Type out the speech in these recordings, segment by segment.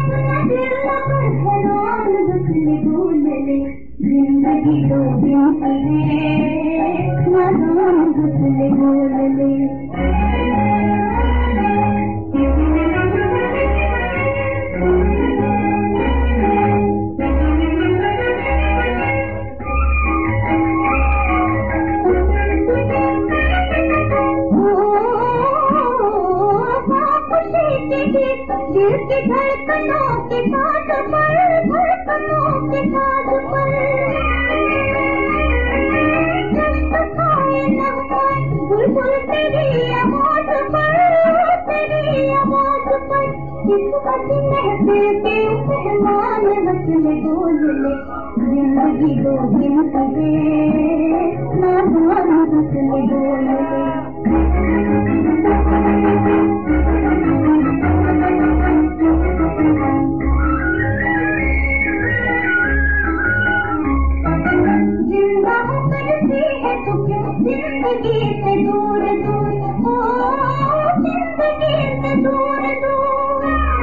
जिंदगी दो दिन की है नादान हंसले बोलले दिल की धड़कनों के साथ पर धड़कनों के साथ पर खाए न खाए बुलबुल तेरी आवाज़ पर किस्मत महफिल के मेहमान हंसले बोलले जिंदगी दो दिन की है नादान हंसले बोलले जिंदगी से दूर दूर हो जिंदगी से दूर दूर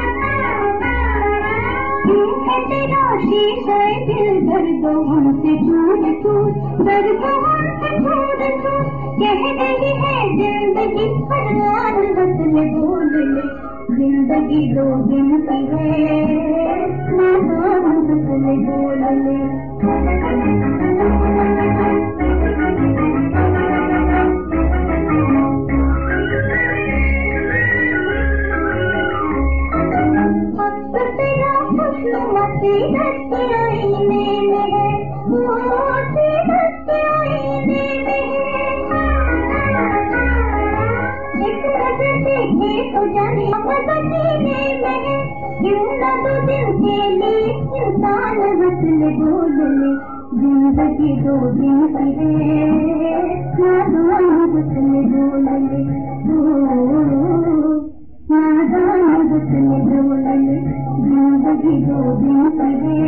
क्यों है तेरा शीशा दिल दर्द हमसे दूर दूर दर्द हमसे दूर दूर कह रही है जिंदगी फरमान हंसले बोलले जिंदगी दो दिन की है नादान हंसले बोलले इंसान हंसले बोलले जिंदगी दो दिन की है नादान हंसले बोलले नादान हंसले बोलले जिंदगी दो दिन की है